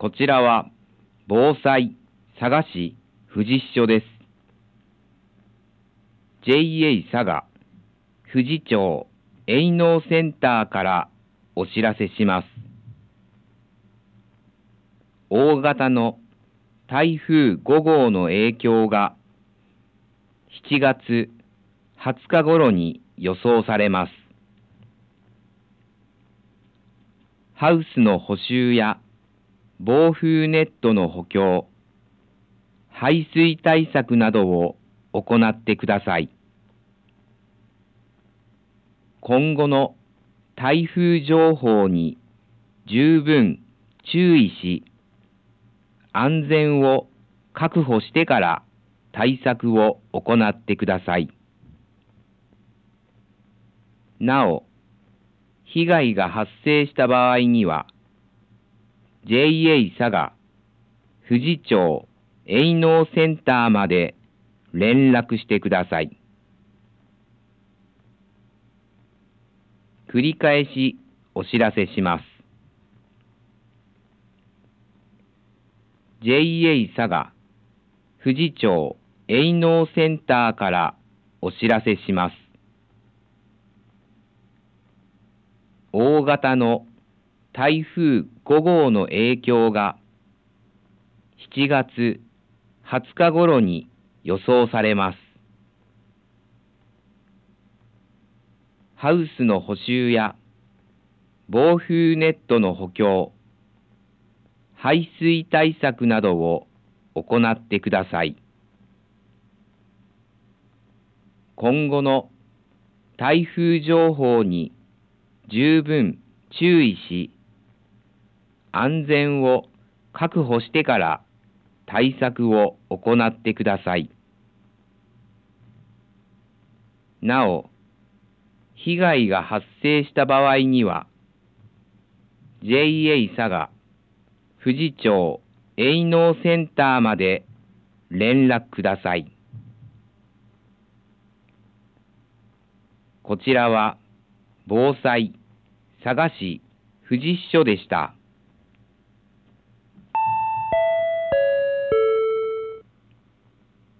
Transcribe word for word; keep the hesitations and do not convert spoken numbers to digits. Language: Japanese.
こちらは防災佐賀市富士支所です。ジェイエー 佐賀富士町営農センターからお知らせします。大型の台風ご号の影響がしちがつはつか頃に予想されます。ハウスの補修や防風ネットの補強、排水対策などを行ってください。今後の台風情報に十分注意し、安全を確保してから対策を行ってください。なお、被害が発生した場合には、ジェイエー 佐賀富士町営農センターまで連絡してください。繰り返しお知らせします。ジェイエー 佐賀富士町営農センターからお知らせします。大型の台風ご号の影響がしちがつはつか頃に予想されます。ハウスの補修や防風ネットの補強、排水対策などを行ってください。今後の台風情報に十分注意し、安全を確保してから対策を行ってください。なお、被害が発生した場合には、ジェイエー 佐賀富士町営農センターまで連絡ください。こちらは防災佐賀市富士支所でした。